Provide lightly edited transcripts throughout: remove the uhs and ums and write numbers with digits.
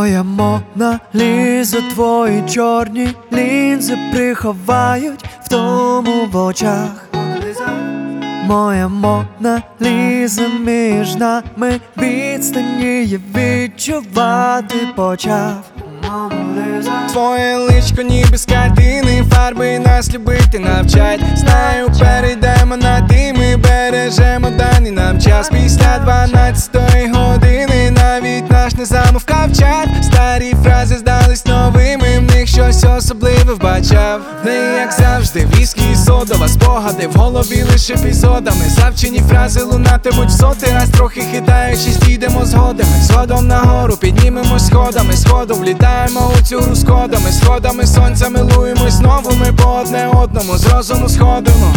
Моя Мона Ліза, твої чорні лінзи приховають втому в очах. Моя Мона Ліза, між нами відстані я відчувати почав. Твоє личко ніби з картини, фарби нас любити навчать. Знаю, перейдемо на ти, ми бережемо даний нам час. Після 12-ї години навіть наш не замовкав чат. Старі фрази здались новими, в них щось особливе вбачав. Не як завжди, віскі і содова, спогади в голові лише епізодами. Завчені фрази лунатимуть в сотий раз, трохи хитаючись, дійдемо згодами. Згодом нагору піднімемось сходами, сходу влітаємо у цю гру сходами. Сходами сонця милуємось знову, ми по одне одному з розуму сходимо.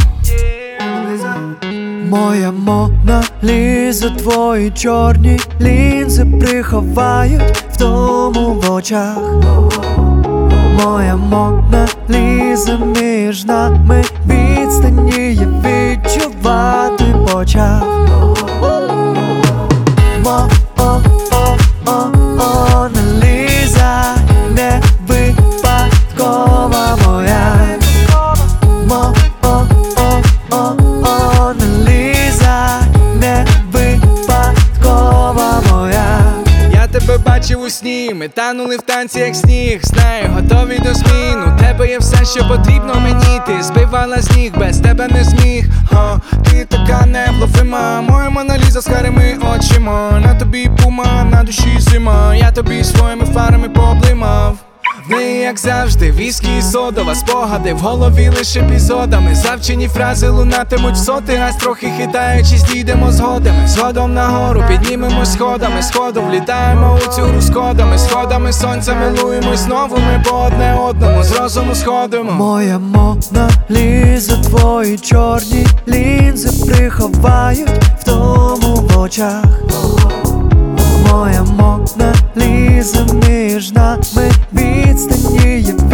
Моя Мона Ліза, твої чорні лінзи приховають втому в очах. Моя Мона Ліза, між нами відстані я відчувати почав. Мона Ліза, не випадкова моя. Мона Ліза, не випадкова моя. Я тебе бачив у сні, ми танули в танці, як сніг. Знаю, готовий до змін, у тебе є все, що потрібно мені. Ти збивала з ніг, без тебе не зміг. Ти така невловима, моя Мона Ліза з карими очима. На тобі пума, на душі зима, я тобі своїми фарами поблимав. В неї, як завжди, віскі і содова, спогади в голові лише епізодами. Завчені фрази лунатимуть в сотий раз, трохи хитаючись, дійдемо згодами. Згодом нагору піднімемось сходами, сходу влітаємо у цю гру сходами. Сходами сонця милуємось знову, ми по одне одному з розуму сходимо. Моя Мона Ліза, твої чорні лінзи приховають втому в очах. Моя Мона Ліза, між нами відстані я